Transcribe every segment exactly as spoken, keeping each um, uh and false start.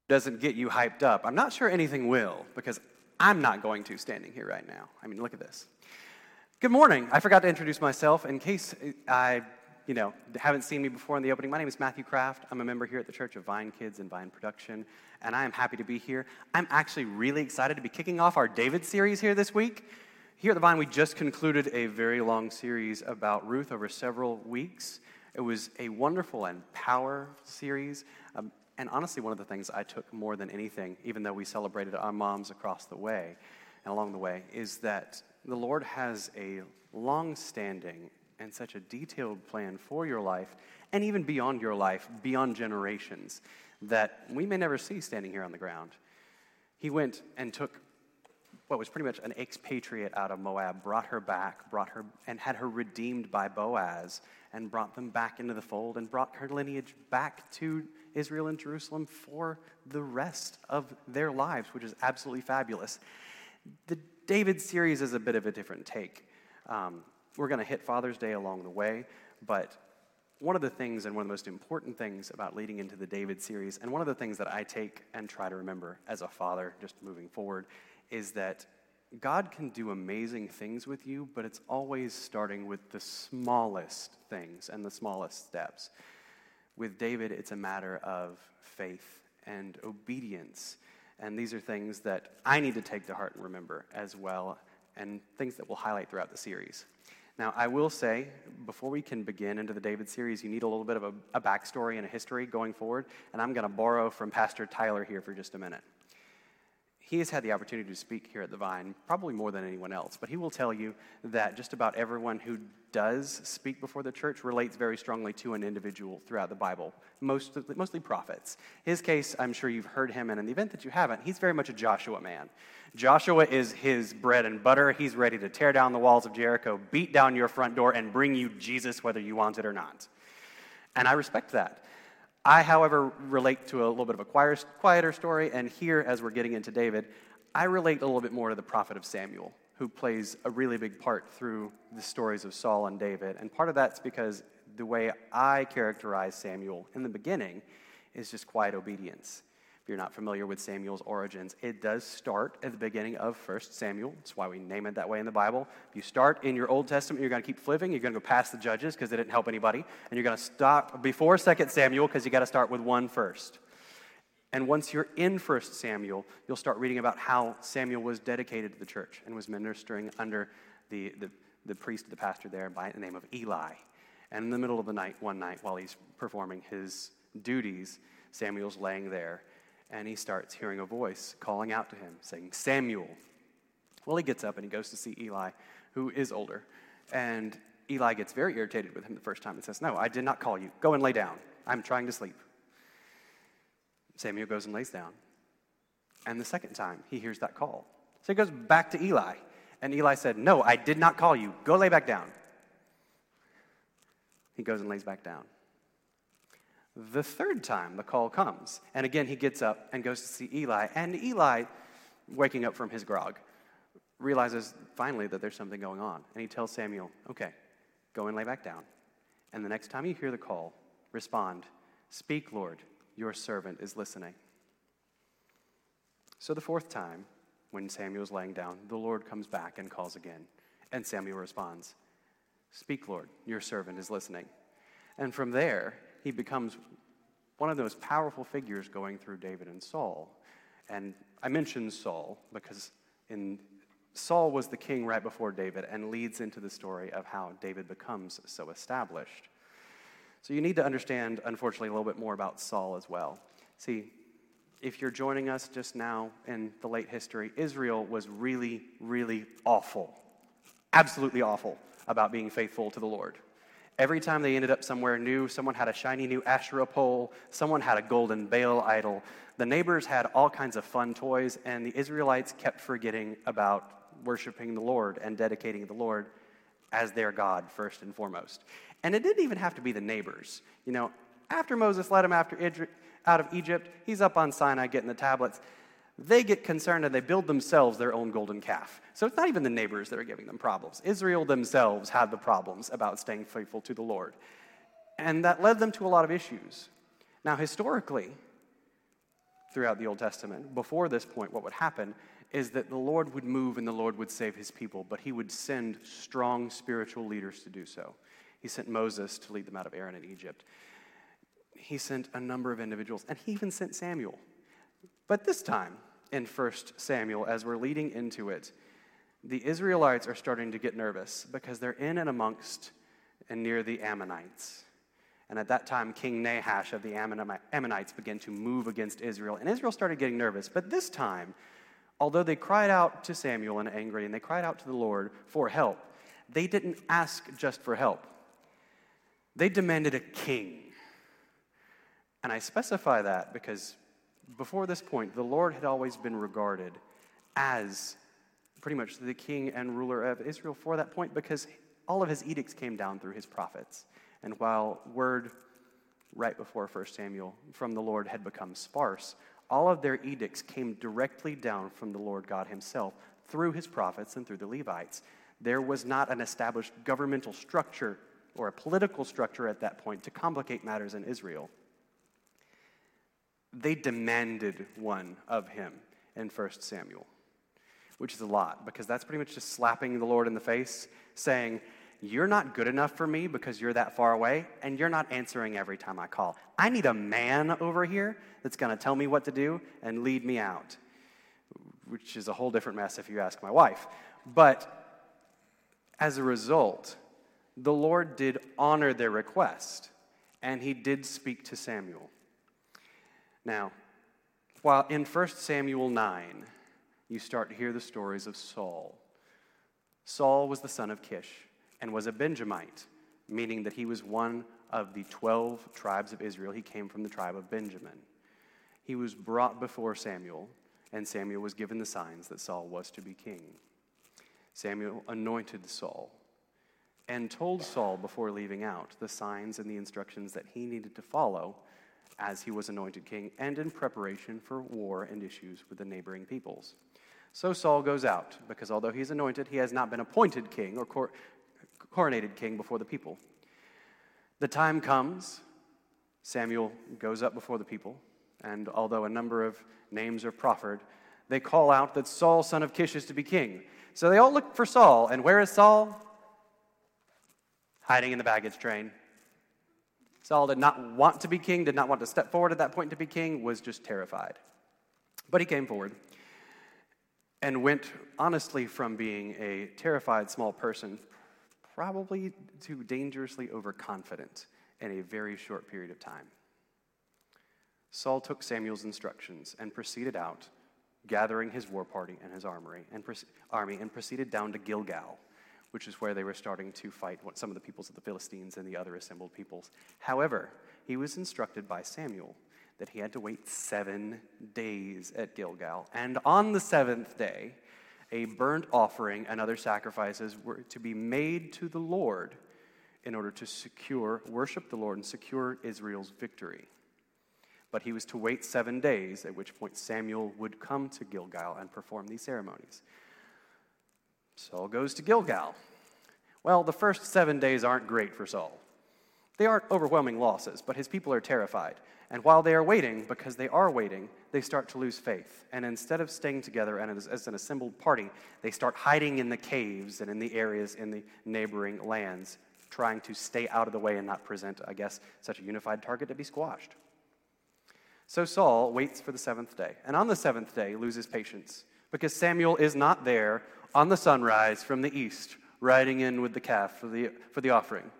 doesn't get you hyped up, I'm not sure anything will, because I'm not going to standing here right now. I mean, look at this. Good morning. I forgot to introduce myself. In case I, you know, haven't seen me before in the opening, my name is Matthew Kraft. I'm a member here at the Church of Vine Kids and Vine Production, and I am happy to be here. I'm actually really excited to be kicking off our David series here this week. Here at the Vine, we just concluded a very long series about Ruth over several weeks. It was a wonderful and power series. Um, And honestly, one of the things I took more than anything, even though we celebrated our moms across the way and along the way, is that the Lord has a long-standing and such a detailed plan for your life, and even beyond your life, beyond generations, that we may never see standing here on the ground. He went and took what was pretty much an expatriate out of Moab, brought her back, brought her and had her redeemed by Boaz, and brought them back into the fold, and brought her lineage back to Israel and Jerusalem for the rest of their lives, which is absolutely fabulous. The David series is a bit of a different take. Um, we're going to hit Father's Day along the way, but one of the things and one of the most important things about leading into the David series, and one of the things that I take and try to remember as a father just moving forward, is that God can do amazing things with you, but it's always starting with the smallest things and the smallest steps. With David, it's a matter of faith and obedience. And these are things that I need to take to heart and remember as well, and things that we'll highlight throughout the series. Now, I will say, before we can begin into the David series, you need a little bit of a, a backstory and a history going forward, and I'm going to borrow from Pastor Tyler here for just a minute. He has had the opportunity to speak here at the Vine, probably more than anyone else, but he will tell you that just about everyone who does speak before the church relates very strongly to an individual throughout the Bible, most, mostly prophets. His case, I'm sure you've heard him, and in the event that you haven't, he's very much a Joshua man. Joshua is his bread and butter. He's ready to tear down the walls of Jericho, beat down your front door, and bring you Jesus whether you want it or not. And I respect that. I, however, relate to a little bit of a quieter story, and here, as we're getting into David, I relate a little bit more to the prophet of Samuel, who plays a really big part through the stories of Saul and David. And part of that's because the way I characterize Samuel in the beginning is just quiet obedience. If you're not familiar with Samuel's origins, it does start at the beginning of First Samuel. That's why we name it that way in the Bible. If you start in your Old Testament, you're going to keep flipping. You're going to go past the Judges because they didn't help anybody. And you're going to stop before Second Samuel because you got to start with one first. And once you're in First Samuel, you'll start reading about how Samuel was dedicated to the church and was ministering under the, the, the priest, the pastor there by the name of Eli. And in the middle of the night, one night, while he's performing his duties, Samuel's laying there, and he starts hearing a voice calling out to him, saying, "Samuel." Well, he gets up and he goes to see Eli, who is older. And Eli gets very irritated with him the first time and says, "No, I did not call you. Go and lay down. I'm trying to sleep." Samuel goes and lays down. And the second time, he hears that call. So he goes back to Eli. And Eli said, "No, I did not call you. Go lay back down." He goes and lays back down. The third time, the call comes. And again, he gets up and goes to see Eli. And Eli, waking up from his grog, realizes finally that there's something going on. And he tells Samuel, "Okay, go and lay back down. And the next time you hear the call, respond, 'Speak, Lord, your servant is listening.'" So the fourth time, when Samuel's laying down, the Lord comes back and calls again. And Samuel responds, "Speak, Lord, your servant is listening." And from there, he becomes one of those powerful figures going through David and Saul. And I mention Saul because in Saul was the king right before David and leads into the story of how David becomes so established. So you need to understand, unfortunately, a little bit more about Saul as well. See, if you're joining us just now in the late history, Israel was really, really awful, absolutely awful about being faithful to the Lord. Every time they ended up somewhere new, someone had a shiny new Asherah pole, someone had a golden Baal idol, the neighbors had all kinds of fun toys, and the Israelites kept forgetting about worshiping the Lord and dedicating the Lord as their God first and foremost. And it didn't even have to be the neighbors. You know, after Moses led them after Idri- out of Egypt, he's up on Sinai getting the tablets. They get concerned and they build themselves their own golden calf. So it's not even the neighbors that are giving them problems. Israel themselves had the problems about staying faithful to the Lord. And that led them to a lot of issues. Now, historically, throughout the Old Testament. Before this point, what would happen is that the Lord would move and the Lord would save his people, but he would send strong spiritual leaders to do so. He sent Moses to lead them out of Aaron in Egypt. He sent a number of individuals, and he even sent Samuel. But this time, in First Samuel, as we're leading into it, the Israelites are starting to get nervous because they're in and amongst and near the Ammonites. And at that time, King Nahash of the Ammonites began to move against Israel, and Israel started getting nervous. But this time, although they cried out to Samuel and angry, and they cried out to the Lord for help, they didn't ask just for help. They demanded a king. And I specify that because before this point, the Lord had always been regarded as pretty much the king and ruler of Israel for that point, because all of his edicts came down through his prophets. And while word right before First Samuel from the Lord had become sparse, all of their edicts came directly down from the Lord God himself through his prophets and through the Levites. There was not an established governmental structure or a political structure at that point to complicate matters in Israel. They demanded one of him in First Samuel, which is a lot, because that's pretty much just slapping the Lord in the face, saying, you're not good enough for me because you're that far away, and you're not answering every time I call. I need a man over here that's going to tell me what to do and lead me out, which is a whole different mess if you ask my wife. But as a result, the Lord did honor their request, and he did speak to Samuel. Now, while in First Samuel nine, you start to hear the stories of Saul. Saul was the son of Kish and was a Benjamite, meaning that he was one of the twelve tribes of Israel. He came from the tribe of Benjamin. He was brought before Samuel, and Samuel was given the signs that Saul was to be king. Samuel anointed Saul and told Saul before leaving out the signs and the instructions that he needed to follow as he was anointed king and in preparation for war and issues with the neighboring peoples. So Saul goes out, because although he's anointed, he has not been appointed king or cor- coronated king before the people. The time comes, Samuel goes up before the people, and although a number of names are proffered, they call out that Saul, son of Kish, is to be king. So they all look for Saul, and where is Saul? Hiding in the baggage train. Saul did not want to be king, did not want to step forward at that point to be king, was just terrified. But he came forward and went, honestly, from being a terrified small person, probably to dangerously overconfident in a very short period of time. Saul took Samuel's instructions and proceeded out, gathering his war party and his armory and army, and proceeded down to Gilgal, which is where they were starting to fight some of the peoples of the Philistines and the other assembled peoples. However, he was instructed by Samuel that he had to wait seven days at Gilgal. And on the seventh day, a burnt offering and other sacrifices were to be made to the Lord in order to secure, worship the Lord and secure Israel's victory. But he was to wait seven days, at which point Samuel would come to Gilgal and perform these ceremonies. Saul goes to Gilgal. Well, the first seven days aren't great for Saul. They aren't overwhelming losses, but his people are terrified. And while they are waiting, because they are waiting, they start to lose faith. And instead of staying together and as, as an assembled party, they start hiding in the caves and in the areas in the neighboring lands, trying to stay out of the way and not present, I guess, such a unified target to be squashed. So Saul waits for the seventh day, and on the seventh day loses patience, because Samuel is not there on the sunrise from the east, riding in with the calf for the, for the offering.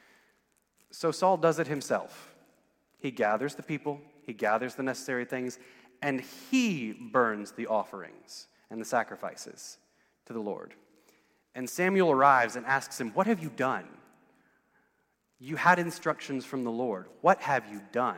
So Saul does it himself. He gathers the people, he gathers the necessary things, and he burns the offerings and the sacrifices to the Lord. And Samuel arrives and asks him, "What have you done? You had instructions from the Lord. What have you done?"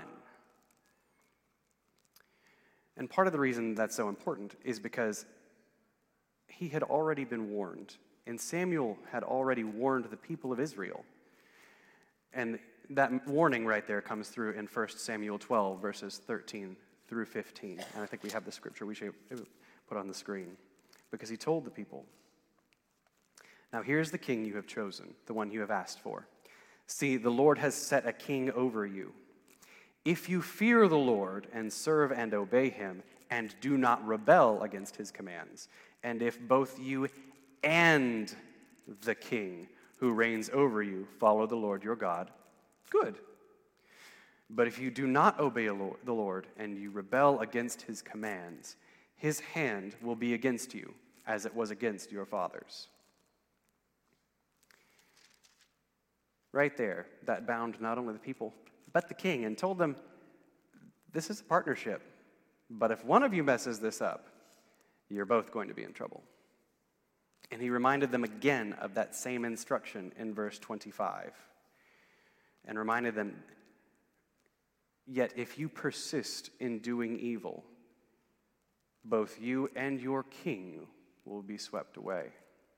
And part of the reason that's so important is because he had already been warned, and Samuel had already warned the people of Israel. And that warning right there comes through in First Samuel twelve, verses thirteen through fifteen. And I think we have the scripture we should put on the screen, because he told the people, "Now here's the king you have chosen, the one you have asked for. See, the Lord has set a king over you. If you fear the Lord and serve and obey him, and do not rebel against his commands, and if both you and the king who reigns over you follow the Lord your God, good. But if you do not obey the Lord and you rebel against his commands, his hand will be against you, as it was against your fathers. Right there, that bound not only the people, but the king, and told them, this is a partnership, but if one of you messes this up, you're both going to be in trouble. And he reminded them again of that same instruction in verse twenty-five, and reminded them, yet if you persist in doing evil, both you and your king will be swept away.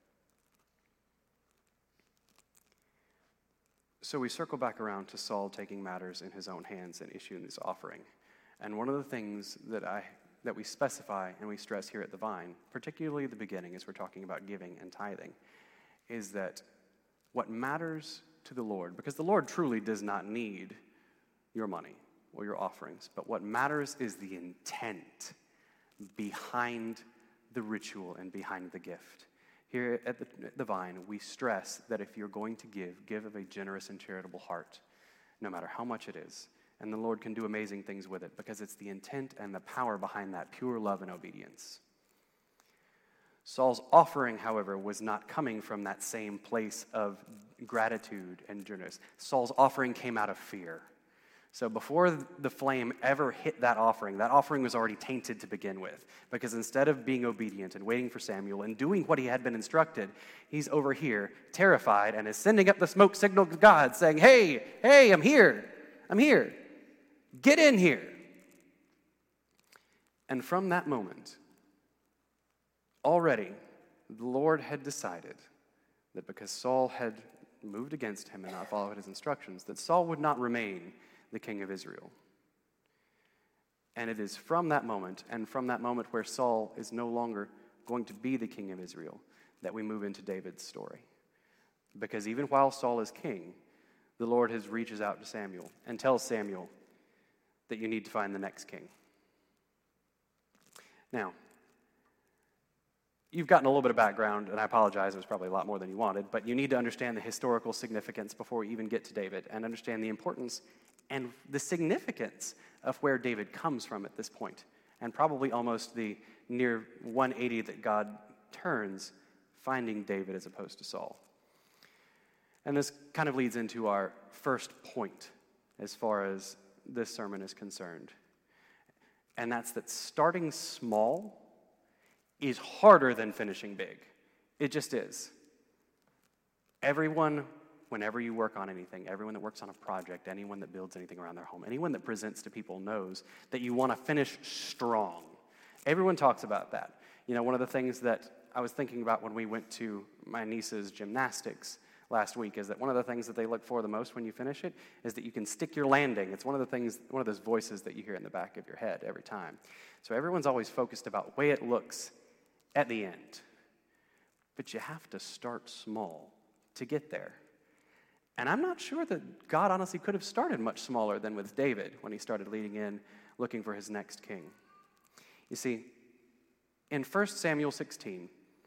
So we circle back around to Saul taking matters in his own hands and issuing this offering. And one of the things that I that we specify and we stress here at the Vine, particularly at the beginning as we're talking about giving and tithing, is that what matters to the Lord, because the Lord truly does not need your money or your offerings, but what matters is the intent behind the ritual and behind the gift. Here at the, at the Vine, we stress that if you're going to give, give of a generous and charitable heart, no matter how much it is. And the Lord can do amazing things with it because it's the intent and the power behind that pure love and obedience. Saul's offering, however, was not coming from that same place of gratitude and generous. Saul's offering came out of fear. So before the flame ever hit that offering, that offering was already tainted to begin with, because instead of being obedient and waiting for Samuel and doing what he had been instructed, he's over here terrified and is sending up the smoke signal to God saying, hey, hey, I'm here, I'm here, get in here. And from that moment, already the Lord had decided that because Saul had moved against him and not followed his instructions, that Saul would not remain the king of Israel. And it is from that moment, and from that moment where Saul is no longer going to be the king of Israel, that we move into David's story. Because even while Saul is king, the Lord has reaches out to Samuel and tells Samuel that you need to find the next king. Now, you've gotten a little bit of background, and I apologize, it was probably a lot more than you wanted, but you need to understand the historical significance before we even get to David, and understand the importance and the significance of where David comes from at this point, and probably almost the near one eighty that God turns, finding David as opposed to Saul. And this kind of leads into our first point as far as this sermon is concerned, and that's that starting small is harder than finishing big. It just is. Everyone, whenever you work on anything, everyone that works on a project, anyone that builds anything around their home, anyone that presents to people knows that you want to finish strong. Everyone talks about that. You know, one of the things that I was thinking about when we went to my niece's gymnastics last week is that one of the things that they look for the most when you finish it is that you can stick your landing. It's one of the things, one of those voices that you hear in the back of your head every time. So everyone's always focused about the way it looks at the end. But you have to start small to get there. And I'm not sure that God honestly could have started much smaller than with David when he started leading in, looking for his next king. You see, in First Samuel sixteen,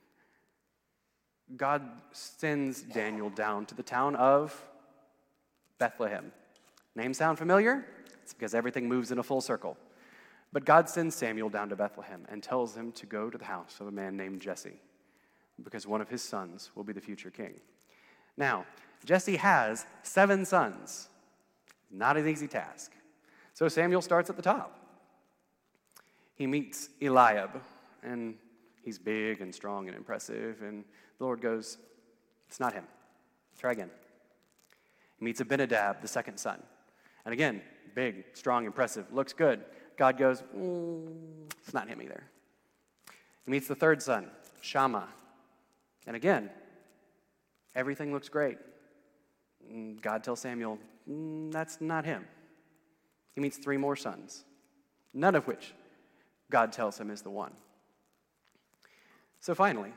God sends Daniel down to the town of Bethlehem. Name sound familiar? It's because everything moves in a full circle. But God sends Samuel down to Bethlehem and tells him to go to the house of a man named Jesse, because one of his sons will be the future king. Now, Jesse has seven sons. Not an easy task. So Samuel starts at the top. He meets Eliab, and he's big and strong and impressive, and the Lord goes, it's not him. Try again. He meets Abinadab, the second son. And again, big, strong, impressive, looks good. God goes, mm, it's not him either. He meets the third son, Shammah. And again, everything looks great. And God tells Samuel, mm, that's not him. He meets three more sons, none of which God tells him is the one. So finally,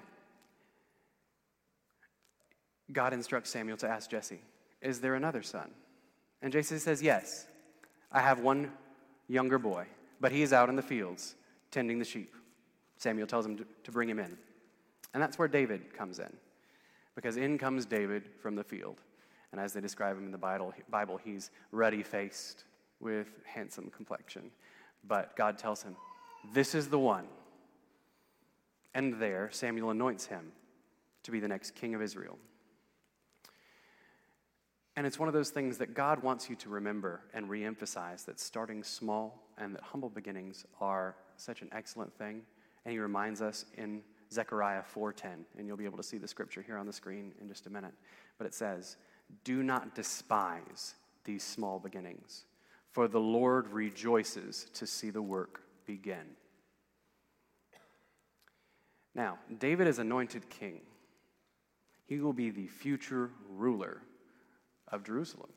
God instructs Samuel to ask Jesse, is there another son? And Jesse says, yes, I have one younger boy, but he is out in the fields tending the sheep. Samuel tells him to, to bring him in. And that's where David comes in, because in comes David from the field. And as they describe him in the Bible, Bible he's ruddy-faced with handsome complexion. But God tells him, this is the one. And there, Samuel anoints him to be the next king of Israel. And it's one of those things that God wants you to remember and reemphasize, that starting small and that humble beginnings are such an excellent thing. And he reminds us in Zechariah four ten, and you'll be able to see the scripture here on the screen in just a minute. But it says, do not despise these small beginnings, for the Lord rejoices to see the work begin. Now, David is anointed king. He will be the future ruler of Jerusalem.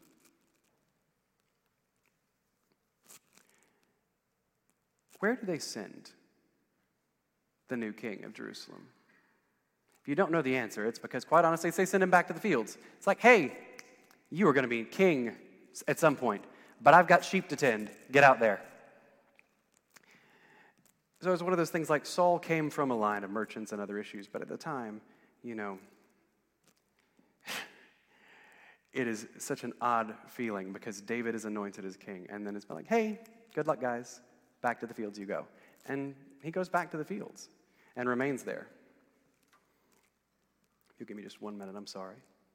Where do they send the new king of Jerusalem? If you don't know the answer, it's because, quite honestly, they send him back to the fields. It's like, hey, you are going to be king at some point, but I've got sheep to tend. Get out there. So it's one of those things like Saul came from a line of merchants and other issues, but at the time, you know, it is such an odd feeling because David is anointed as king, and then it's been like, hey, good luck, guys. Back to the fields you go. And he goes back to the fields and remains there. If you give me just one minute, I'm sorry.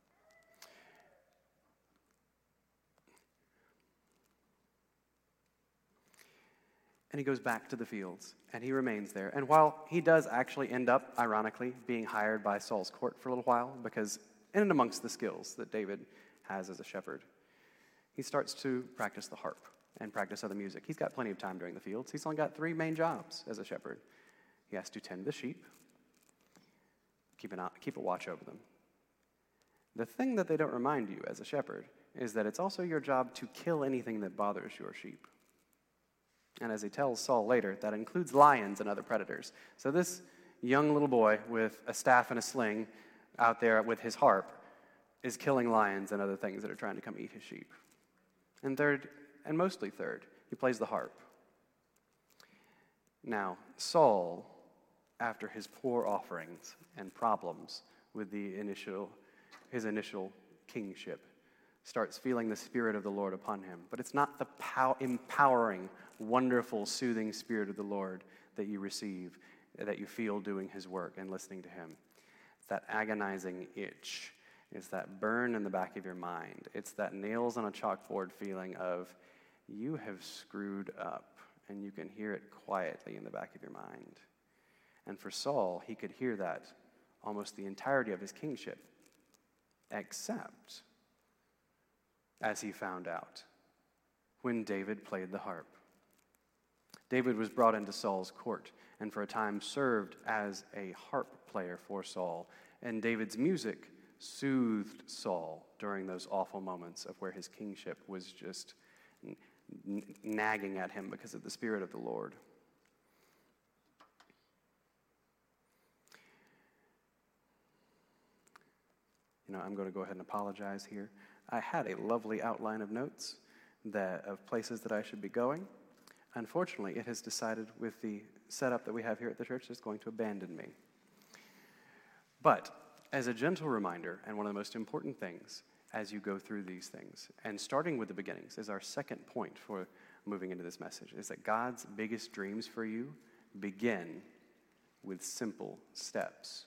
And he goes back to the fields, and he remains there. And while he does actually end up, ironically, being hired by Saul's court for a little while, because in and amongst the skills that David has as a shepherd, he starts to practice the harp and practice other music. He's got plenty of time during the fields. He's only got three main jobs as a shepherd. He has to tend the sheep, keep, an, keep a watch over them. The thing that they don't remind you as a shepherd is that it's also your job to kill anything that bothers your sheep. And as he tells Saul later, that includes lions and other predators. So this young little boy with a staff and a sling out there with his harp is killing lions and other things that are trying to come eat his sheep. And third, and mostly third, he plays the harp. Now, Saul, after his poor offerings and problems with the initial, his initial kingship, starts feeling the Spirit of the Lord upon him. But it's not the pow- empowering, wonderful, soothing Spirit of the Lord that you receive, that you feel doing his work and listening to him. It's that agonizing itch. It's that burn in the back of your mind. It's that nails on a chalkboard feeling of, you have screwed up, and you can hear it quietly in the back of your mind. And for Saul, he could hear that almost the entirety of his kingship, except, as he found out, when David played the harp. David was brought into Saul's court, and for a time served as a harp player for Saul, and David's music soothed Saul during those awful moments of where his kingship was just n- nagging at him because of the Spirit of the Lord. You know, I'm going to go ahead and apologize here. I had a lovely outline of notes that of places that I should be going. Unfortunately, it has decided with the setup that we have here at the church, it's going to abandon me. But as a gentle reminder, and one of the most important things as you go through these things, and starting with the beginnings is our second point for moving into this message, is that God's biggest dreams for you begin with simple steps.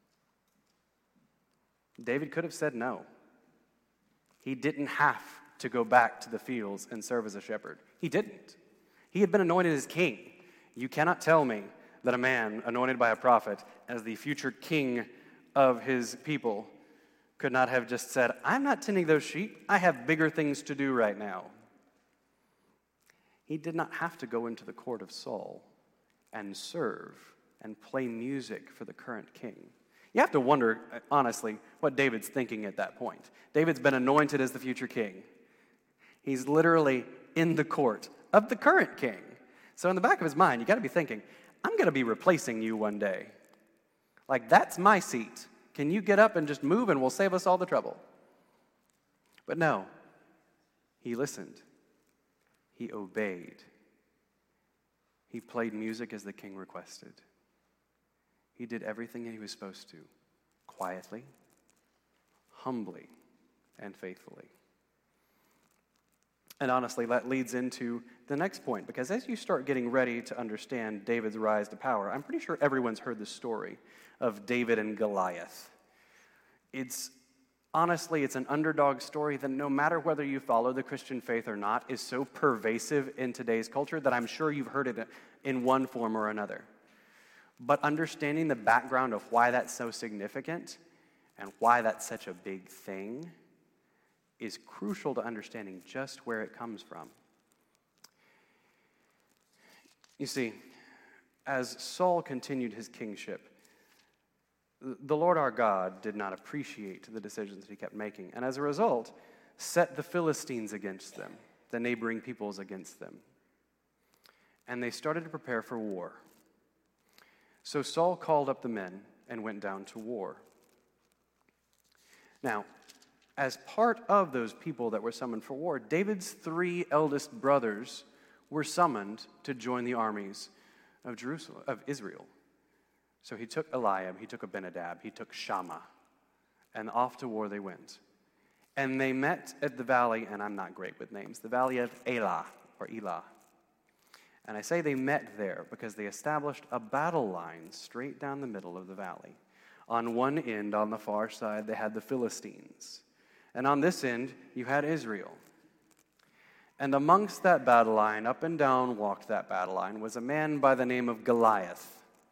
David could have said no. He didn't have to go back to the fields and serve as a shepherd. He didn't. He had been anointed as king. You cannot tell me that a man anointed by a prophet as the future king of his people could not have just said, I'm not tending those sheep. I have bigger things to do right now. He did not have to go into the court of Saul and serve and play music for the current king. You have to wonder, honestly, what David's thinking at that point. David's been anointed as the future king. He's literally in the court of the current king. So in the back of his mind, you got to be thinking, I'm going to be replacing you one day. Like, that's my seat. Can you get up and just move and we'll save us all the trouble? But no, he listened. He obeyed. He played music as the king requested. He did everything he was supposed to, quietly, humbly, and faithfully. And honestly, that leads into the next point, because as you start getting ready to understand David's rise to power, I'm pretty sure everyone's heard the story of David and Goliath. It's honestly, it's an underdog story that no matter whether you follow the Christian faith or not, is so pervasive in today's culture that I'm sure you've heard it in one form or another. But understanding the background of why that's so significant and why that's such a big thing is crucial to understanding just where it comes from. You see, as Saul continued his kingship, the Lord our God did not appreciate the decisions that he kept making, and as a result, set the Philistines against them, the neighboring peoples against them. And they started to prepare for war. So Saul called up the men and went down to war. Now, as part of those people that were summoned for war, David's three eldest brothers were summoned to join the armies of Jerusalem, of Israel. So he took Eliab, he took Abinadab, he took Shammah, and off to war they went. And they met at the valley, and I'm not great with names, the valley of Elah, or Elah. And I say they met there because they established a battle line straight down the middle of the valley. On one end, on the far side, they had the Philistines. And on this end, you had Israel. And amongst that battle line, up and down walked that battle line, was a man by the name of Goliath.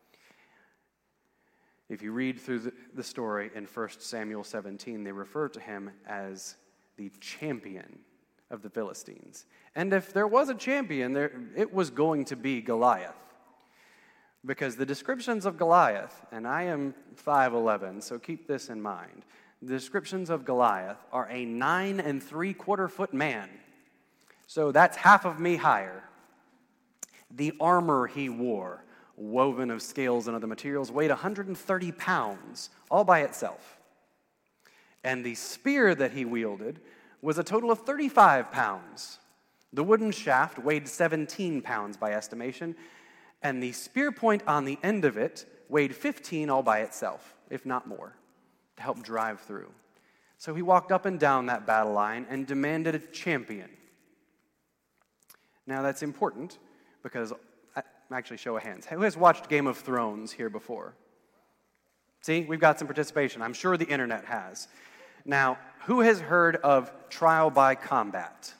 If you read through the, the story in First Samuel seventeen, they refer to him as the champion of the Philistines. And if there was a champion, there, it was going to be Goliath. Because the descriptions of Goliath, and I am five eleven, so keep this in mind. The descriptions of Goliath are a nine and three quarter foot man. So that's half of me higher. The armor he wore, woven of scales and other materials, weighed one hundred thirty pounds, all by itself. And the spear that he wielded was a total of thirty-five pounds. The wooden shaft weighed seventeen pounds by estimation, and the spear point on the end of it weighed fifteen all by itself, if not more, to help drive through. So he walked up and down that battle line and demanded a champion. Now that's important because, actually show of hands, who has watched Game of Thrones here before? See, we've got some participation. I'm sure the internet has. Now, who has heard of trial by combat?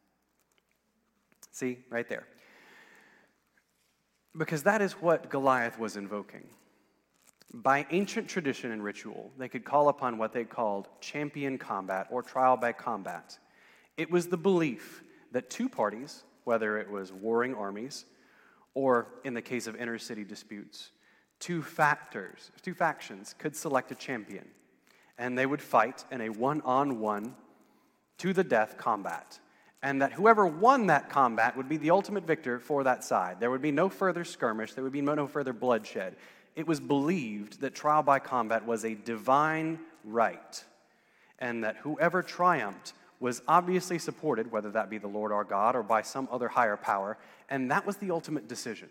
See, right there. Because that is what Goliath was invoking. By ancient tradition and ritual, they could call upon what they called champion combat or trial by combat. It was the belief that two parties, whether it was warring armies or, in the case of inter-city disputes, two factors, two factions could select a champion, and they would fight in a one-on-one, to-the-death combat, and that whoever won that combat would be the ultimate victor for that side. There would be no further skirmish. There would be no further bloodshed. It was believed that trial by combat was a divine right, and that whoever triumphed was obviously supported, whether that be the Lord our God or by some other higher power, and that was the ultimate decision.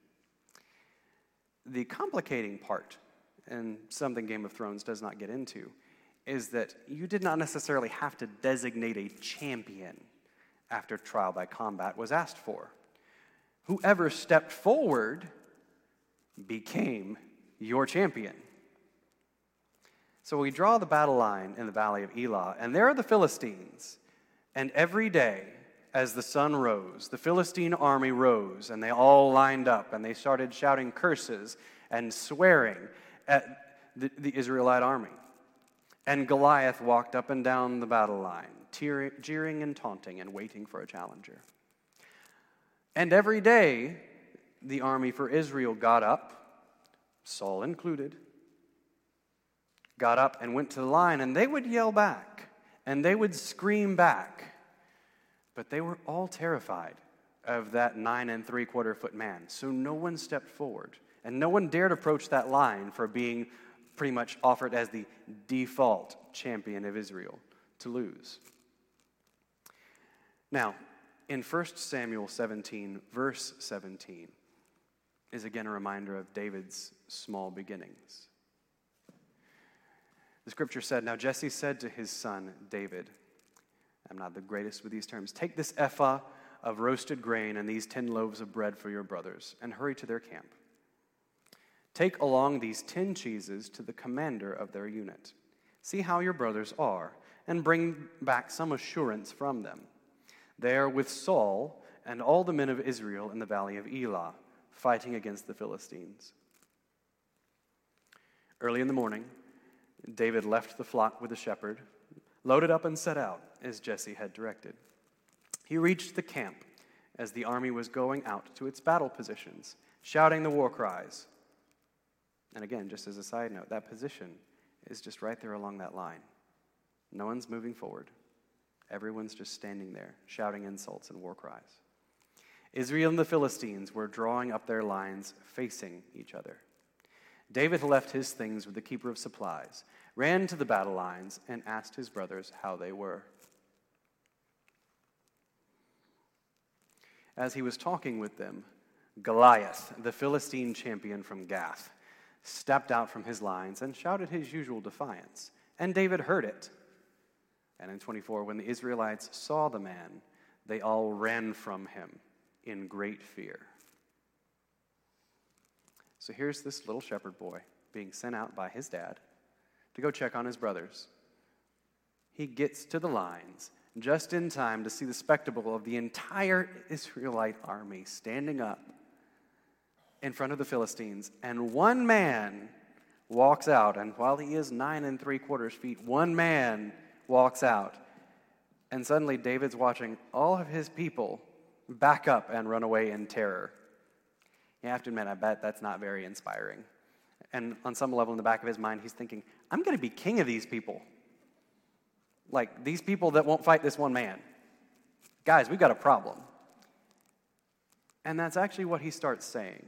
The complicating part, and something Game of Thrones does not get into, is that you did not necessarily have to designate a champion after trial by combat was asked for. Whoever stepped forward became your champion. So we draw the battle line in the valley of Elah, and there are the Philistines. And every day, as the sun rose, the Philistine army rose, and they all lined up, and they started shouting curses and swearing at the, the Israelite army. And Goliath walked up and down the battle line, tearing, jeering and taunting and waiting for a challenger. And every day, the army for Israel got up, Saul included, got up and went to the line, and they would yell back, and they would scream back. But they were all terrified of that nine and three quarter foot man, so no one stepped forward, and no one dared approach that line for being pretty much offered as the default champion of Israel to lose. Now, in First Samuel seventeen, verse seventeen, is again a reminder of David's small beginnings. The scripture said, "Now Jesse said to his son David," I'm not the greatest with these terms, "Take this ephah of roasted grain and these ten loaves of bread for your brothers, and hurry to their camp. Take along these ten cheeses to the commander of their unit. See how your brothers are, and bring back some assurance from them. They are with Saul and all the men of Israel in the valley of Elah, fighting against the Philistines." Early in the morning, David left the flock with the shepherd, loaded up and set out, as Jesse had directed. He reached the camp as the army was going out to its battle positions, shouting the war cries. And again, just as a side note, that position is just right there along that line. No one's moving forward. Everyone's just standing there, shouting insults and war cries. Israel and the Philistines were drawing up their lines, facing each other. David left his things with the keeper of supplies, ran to the battle lines, and asked his brothers how they were. As he was talking with them, Goliath, the Philistine champion from Gath, stepped out from his lines and shouted his usual defiance, and David heard it. And in twenty-four, when the Israelites saw the man, they all ran from him in great fear. So here's this little shepherd boy being sent out by his dad to go check on his brothers. He gets to the lines just in time to see the spectacle of the entire Israelite army standing up in front of the Philistines, and one man walks out, and while he is nine and three quarters feet, one man walks out, and suddenly David's watching all of his people back up and run away in terror. You have to admit, I bet that's not very inspiring. And on some level in the back of his mind, he's thinking, I'm going to be king of these people. Like, these people that won't fight this one man. Guys, we've got a problem. And that's actually what he starts saying.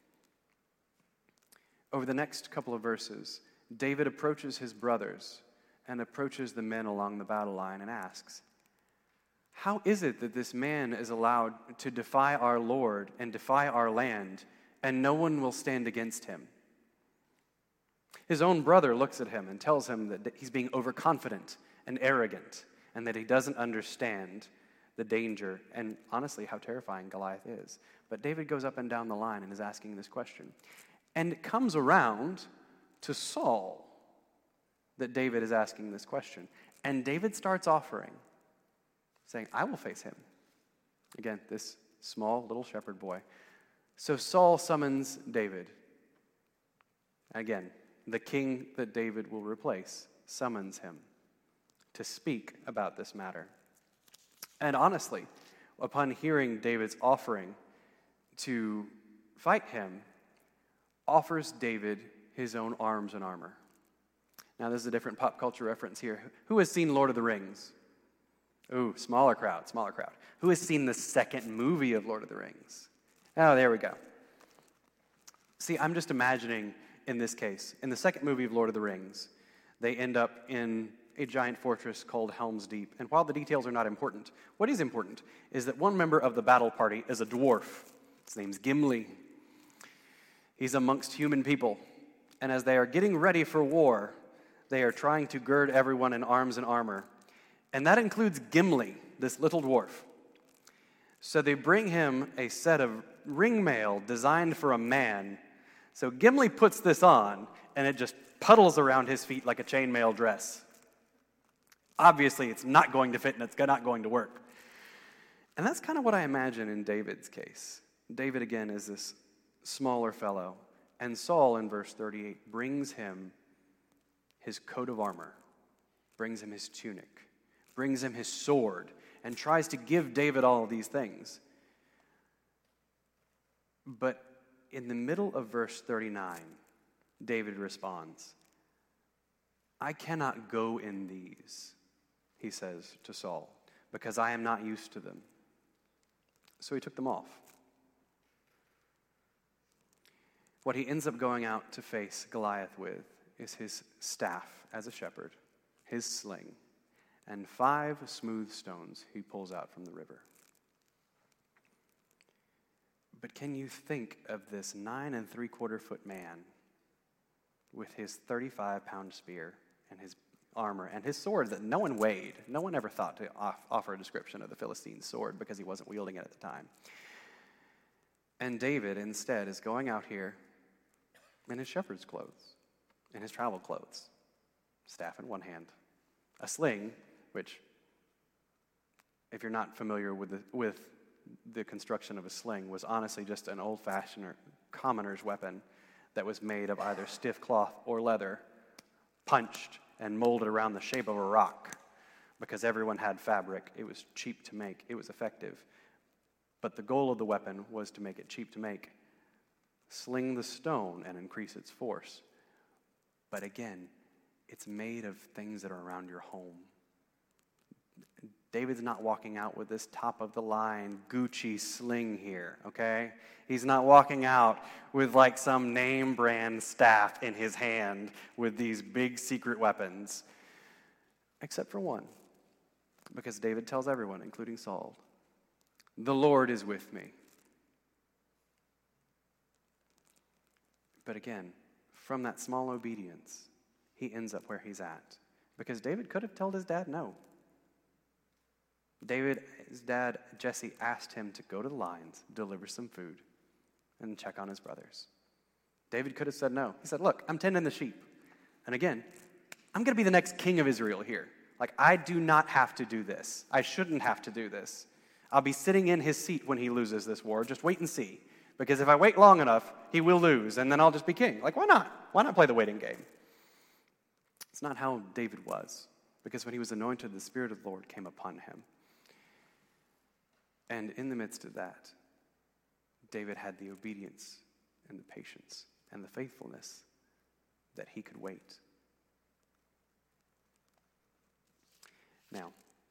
Over the next couple of verses, David approaches his brothers and approaches the men along the battle line and asks, "How is it that this man is allowed to defy our Lord and defy our land, and no one will stand against him?" His own brother looks at him and tells him that he's being overconfident and arrogant, and that he doesn't understand the danger and, honestly, how terrifying Goliath is. But David goes up and down the line and is asking this question. And it comes around to Saul that David is asking this question. And David starts offering, saying, I will face him. Again, this small little shepherd boy. So Saul summons David. Again, the king that David will replace summons him to speak about this matter. And honestly, upon hearing David's offering to fight him, offers David his own arms and armor. Now, this is a different pop culture reference here. Who has seen Lord of the Rings? Ooh, smaller crowd, smaller crowd. Who has seen the second movie of Lord of the Rings? Oh, there we go. See, I'm just imagining in this case, in the second movie of Lord of the Rings, they end up in a giant fortress called Helm's Deep. And while the details are not important, what is important is that one member of the battle party is a dwarf. His name's Gimli. He's amongst human people. And as they are getting ready for war, they are trying to gird everyone in arms and armor. And that includes Gimli, this little dwarf. So they bring him a set of ring mail designed for a man. So Gimli puts this on, and it just puddles around his feet like a chainmail dress. Obviously, it's not going to fit, and it's not going to work. And that's kind of what I imagine in David's case. David, again, is this smaller fellow, and Saul, in verse thirty-eight, brings him his coat of armor, brings him his tunic, brings him his sword, and tries to give David all of these things. But in the middle of verse thirty-nine, David responds, I cannot go in these, he says to Saul, because I am not used to them. So he took them off. What he ends up going out to face Goliath with is his staff as a shepherd, his sling, and five smooth stones he pulls out from the river. But can you think of this nine and three quarter foot man with his thirty-five pound spear and his armor and his sword that no one weighed? No one ever thought to off- offer a description of the Philistine's sword because he wasn't wielding it at the time. And David instead is going out here in his shepherd's clothes, in his travel clothes, staff in one hand, a sling, which, if you're not familiar with the, with the construction of a sling, was honestly just an old-fashioned commoner's weapon that was made of either stiff cloth or leather, punched and molded around the shape of a rock. Because everyone had fabric, it was cheap to make, it was effective. But the goal of the weapon was to make it cheap to make, sling the stone and increase its force. But again, it's made of things that are around your home. David's not walking out with this top-of-the-line Gucci sling here, okay? He's not walking out with like some name brand staff in his hand with these big secret weapons, except for one, because David tells everyone, including Saul, "The Lord is with me." But again, from that small obedience, he ends up where he's at. Because David could have told his dad no. David, his dad, Jesse, asked him to go to the lines, deliver some food, and check on his brothers. David could have said no. He said, "Look, I'm tending the sheep. And again, I'm going to be the next king of Israel here. Like, I do not have to do this. I shouldn't have to do this. I'll be sitting in his seat when he loses this war. Just wait and see. Because if I wait long enough, he will lose, and then I'll just be king." Like, why not? Why not play the waiting game? It's not how David was. Because when he was anointed, the Spirit of the Lord came upon him. And in the midst of that, David had the obedience and the patience and the faithfulness that he could wait. Now,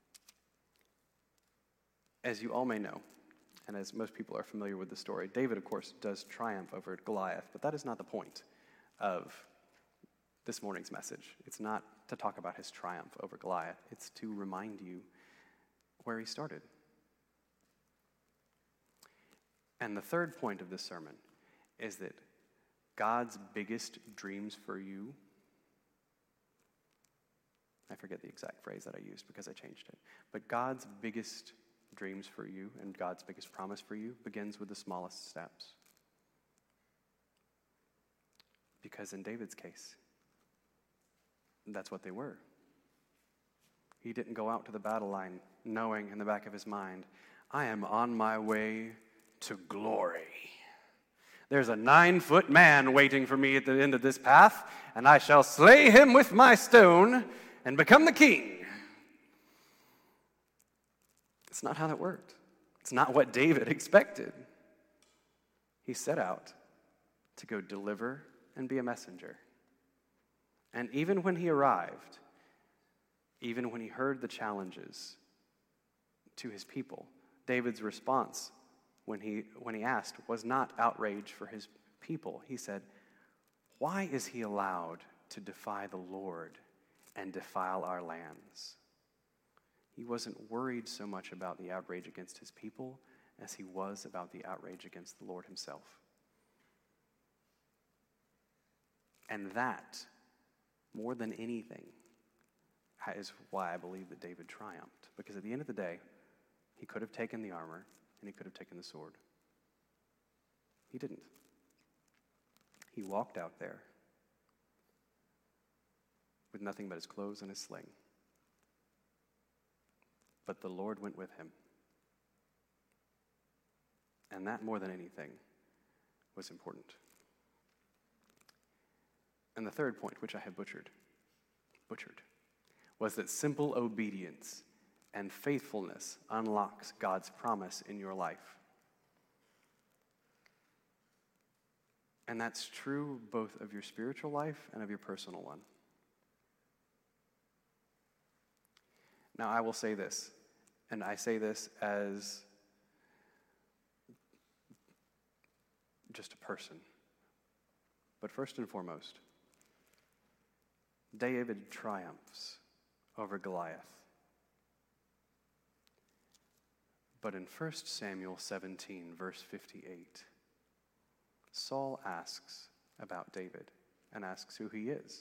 as you all may know, and as most people are familiar with the story, David, of course, does triumph over Goliath, but that is not the point of this morning's message. It's not to talk about his triumph over Goliath. It's to remind you where he started. And the third point of this sermon is that God's biggest dreams for you, I forget the exact phrase that I used because I changed it, but God's biggest dreams for you and God's biggest promise for you begins with the smallest steps. Because in David's case, that's what they were. He didn't go out to the battle line knowing in the back of his mind, "I am on my way to glory. There's a nine-foot man waiting for me at the end of this path, and I shall slay him with my stone and become the king." It's not how that worked. It's not what David expected. He set out to go deliver and be a messenger. And even when he arrived, even when he heard the challenges to his people, David's response when he when he asked was not outrage for his people. He said, "Why is he allowed to defy the Lord and defile our lands?" He wasn't worried so much about the outrage against his people as he was about the outrage against the Lord himself. And that, more than anything, is why I believe that David triumphed. Because at the end of the day, he could have taken the armor and he could have taken the sword. He didn't. He walked out there with nothing but his clothes and his sling. But the Lord went with him. And that, more than anything, was important. And the third point, which I have butchered, butchered, was that simple obedience and faithfulness unlocks God's promise in your life. And that's true both of your spiritual life and of your personal one. Now, I will say this, and I say this as just a person. But first and foremost, David triumphs over Goliath But in First Samuel seventeen, verse fifty-eight, Saul asks about David and asks who he is.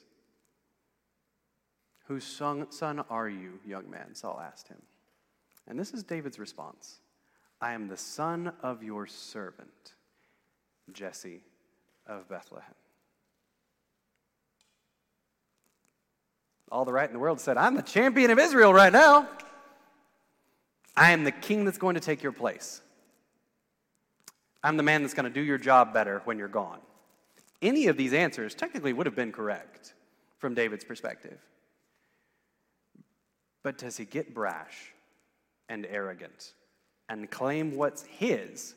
Whose son, son are you, young man? Saul asked him. And this is David's response. I am the son of your servant, Jesse of Bethlehem. All the right in the world said, I'm the champion of Israel right now. I am the king that's going to take your place. I'm the man that's going to do your job better when you're gone. Any of these answers technically would have been correct from David's perspective. But does he get brash and arrogant and claim what's his?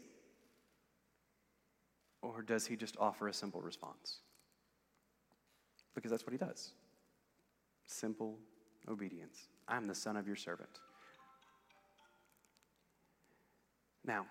Or does he just offer a simple response? Because that's what he does. Simple obedience. I'm the son of your servant. Now,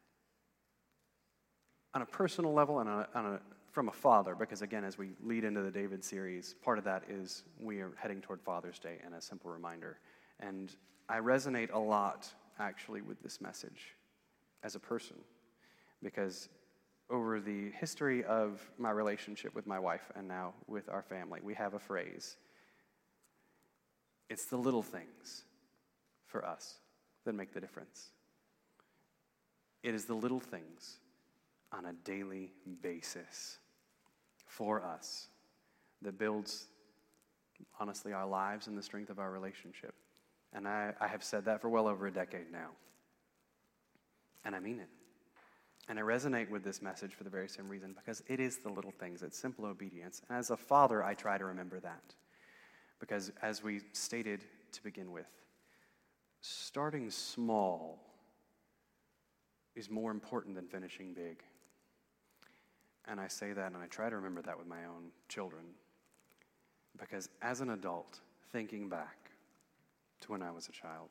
on a personal level and on a, on a, from a father, because again, as we lead into the David series, part of that is we are heading toward Father's Day and a simple reminder. And I resonate a lot, actually, with this message as a person, because over the history of my relationship with my wife and now with our family, we have a phrase. It's the little things for us that make the difference. It is the little things on a daily basis for us that builds, honestly, our lives and the strength of our relationship. And I, I have said that for well over a decade now. And I mean it. And I resonate with this message for the very same reason, because it is the little things. It's simple obedience. And as a father, I try to remember that. Because as we stated to begin with, starting small is more important than finishing big. And I say that and I try to remember that with my own children. Because as an adult, thinking back to when I was a child,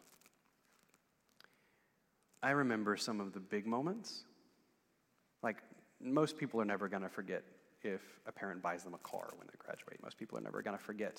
I remember some of the big moments. Like, most people are never going to forget if a parent buys them a car when they graduate. Most people are never going to forget.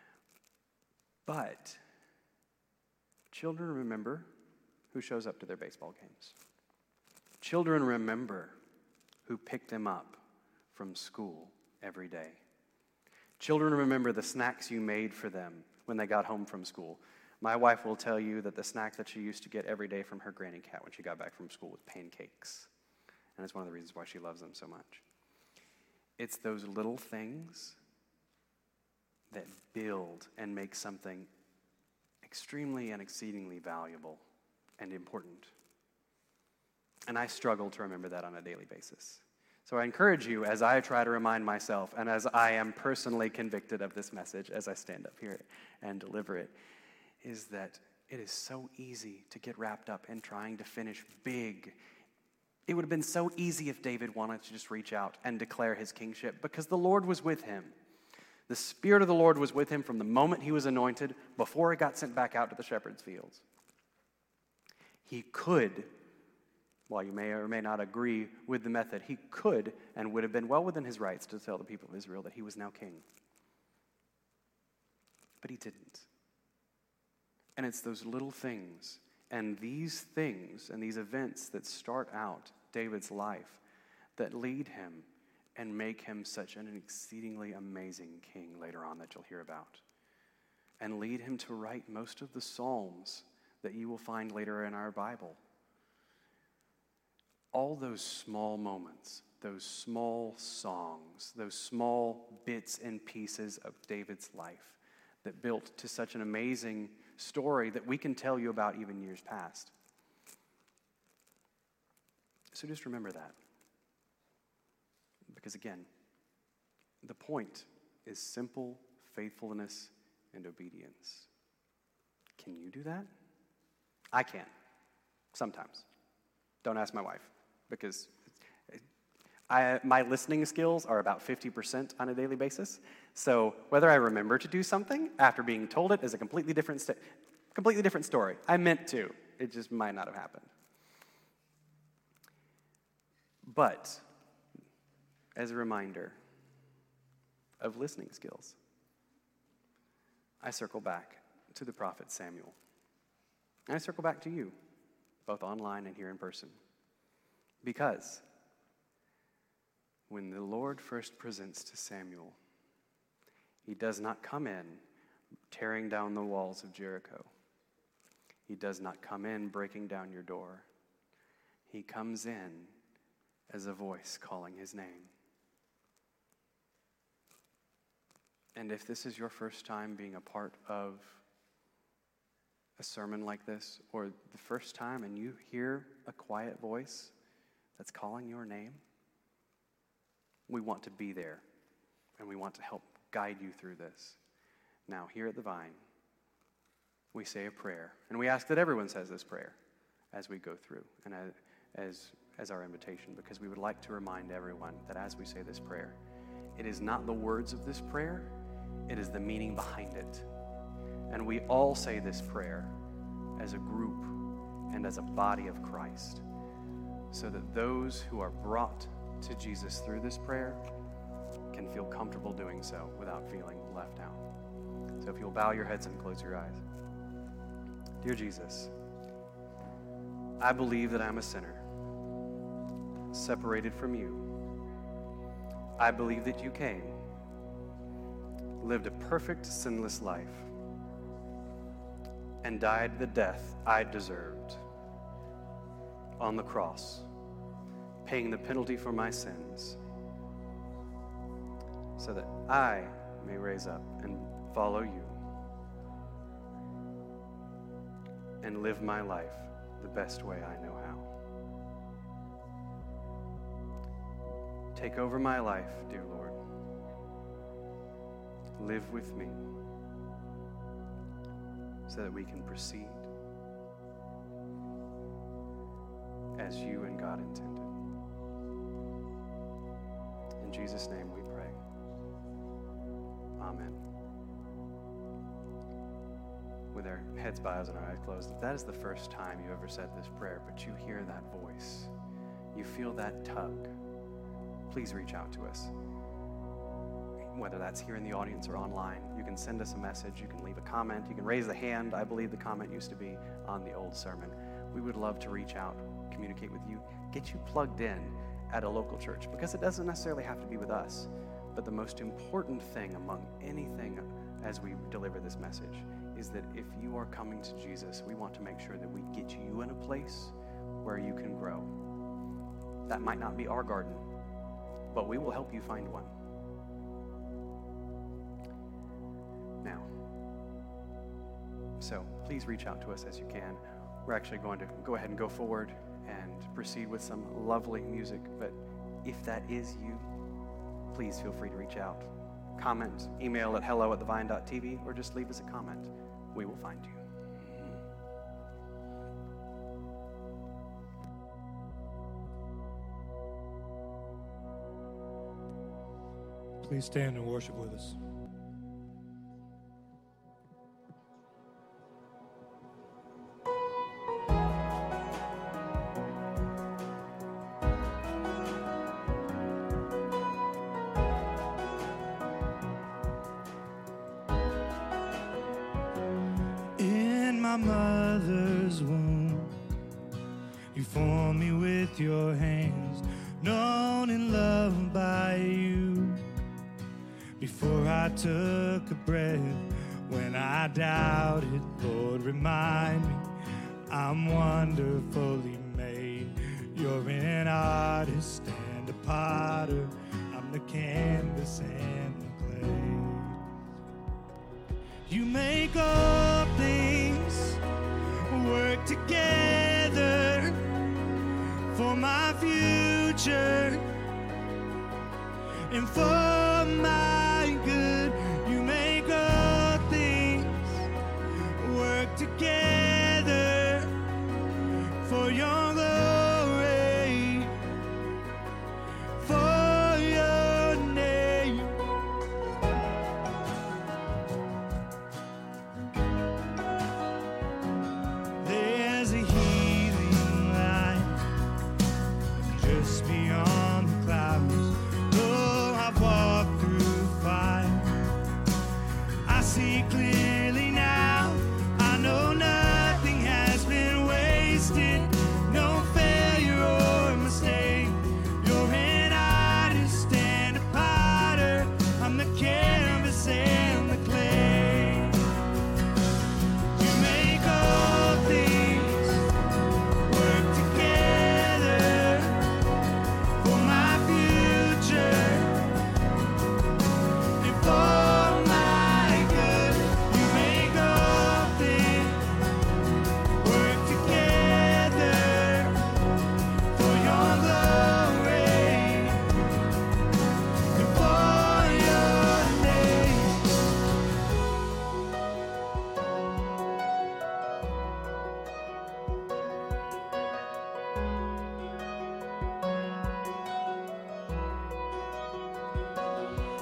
But children remember who shows up to their baseball games. Children remember who picked them up from school every day. Children remember the snacks you made for them when they got home from school. My wife will tell you that the snack that she used to get every day from her granny cat when she got back from school was pancakes. And it's one of the reasons why she loves them so much. It's those little things that build and make something extremely and exceedingly valuable and important. And I struggle to remember that on a daily basis. So I encourage you, as I try to remind myself, and as I am personally convicted of this message as I stand up here and deliver it, is that it is so easy to get wrapped up in trying to finish big. It would have been so easy if David wanted to just reach out and declare his kingship, because the Lord was with him. The Spirit of the Lord was with him from the moment he was anointed, before he got sent back out to the shepherd's fields. He could, while you may or may not agree with the method, he could and would have been well within his rights to tell the people of Israel that he was now king. But he didn't. And it's those little things and these things and these events that start out David's life that lead him and make him such an exceedingly amazing king later on that you'll hear about, and lead him to write most of the Psalms that you will find later in our Bible. All those small moments, those small songs, those small bits and pieces of David's life that built to such an amazing story that we can tell you about even years past. So just remember that. Because again, the point is simple faithfulness and obedience. Can you do that? I can. Sometimes. Don't ask my wife, because I, my listening skills are about fifty percent on a daily basis. So whether I remember to do something after being told it is a completely different, st- completely different story. I meant to. It just might not have happened. But as a reminder of listening skills, I circle back to the prophet Samuel. And I circle back to you both online and here in person. Because when the Lord first presents to Samuel, he does not come in tearing down the walls of Jericho. He does not come in breaking down your door. He comes in as a voice calling his name. And if this is your first time being a part of a sermon like this, or the first time and you hear a quiet voice that's calling your name, we want to be there, and we want to help guide you through this. Now, here at the Vine, we say a prayer, and we ask that everyone says this prayer as we go through, and as, as, as our invitation, because we would like to remind everyone that as we say this prayer, it is not the words of this prayer, it is the meaning behind it. And we all say this prayer as a group and as a body of Christ, so that those who are brought to Jesus through this prayer can feel comfortable doing so without feeling left out. So if you'll bow your heads and close your eyes. Dear Jesus, I believe that I'm a sinner, separated from you. I believe that you came, lived a perfect, sinless life, and died the death I deserved on the cross, paying the penalty for my sins, so that I may raise up and follow you and live my life the best way I know how. Take over my life, dear Lord. Live with me so that we can proceed as you and God intended. In Jesus' name we pray. Amen. With our heads bowed and our eyes closed, if that is the first time you ever said this prayer, but you hear that voice, you feel that tug, please reach out to us. Whether that's here in the audience or online, you can send us a message, you can leave a comment, you can raise the hand. I believe the comment used to be on the old sermon. We would love to reach out, communicate with you, get you plugged in at a local church, because it doesn't necessarily have to be with us. But the most important thing among anything as we deliver this message is that if you are coming to Jesus, we want to make sure that we get you in a place where you can grow. That might not be our garden, but we will help you find one. Now, so please reach out to us as you can. We're actually going to go ahead and go forward and proceed with some lovely music, but if that is you, please feel free to reach out. Comment, email at hello at thevine dot t v, or just leave us a comment. We will find you. Please stand and worship with us. My mother's womb, you formed me with your hands, known and loved by you. Before I took a breath, when I doubted, Lord, remind me I'm wonderfully made. You're an artist and a potter, I'm the canvas and the clay. You make all things work together for my future and for my good. You make all things work together for your glory, for your name. There's a healing light just beyond the clouds. Though I've walked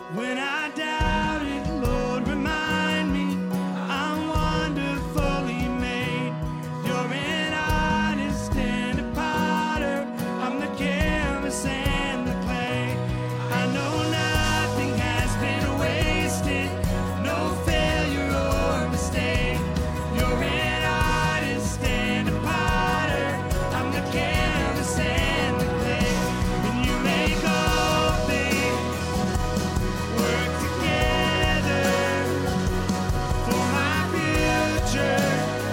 When I doubt it, Lord, remind me I'm wonderfully made. You're an artist and a potter. I'm the canvas and the clay. I know nothing has been wasted, no failure or mistake. You're an artist and a potter. I'm the canvas and the clay. And you make all things work together for my future,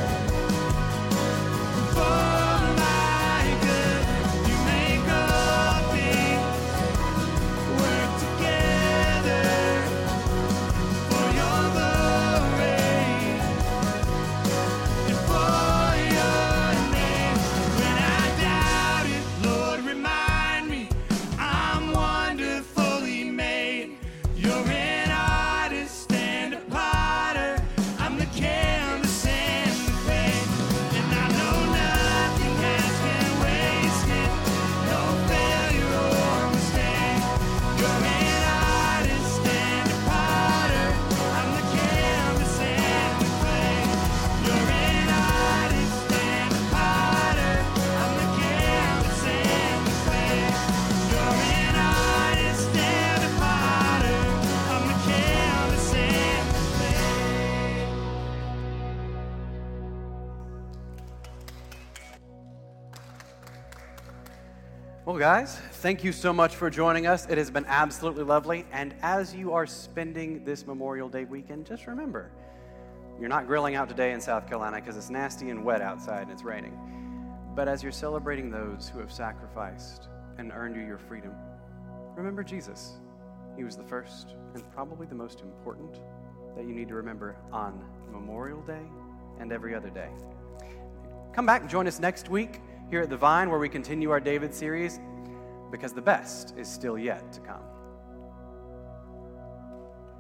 for my good. You make all things work together for your glory and for your name. When I doubt it, Lord, remind me I'm wonderfully made. You're an artist and a potter. I'm the canvas and the clay. And I know nothing has been wasted, no failure or mistake. You're an artist and a potter. I'm the canvas and the clay. You're an artist and a potter. I'm the canvas and the clay. You're an artist and a potter. I'm the canvas and the clay. Well, guys, thank you so much for joining us. It has been absolutely lovely. And as you are spending this Memorial Day weekend, just remember, you're not grilling out today in South Carolina because it's nasty and wet outside and it's raining. But as you're celebrating those who have sacrificed and earned you your freedom, remember Jesus. He was the first and probably the most important that you need to remember on Memorial Day and every other day. Come back and join us next week here at The Vine, where we continue our David series, because the best is still yet to come.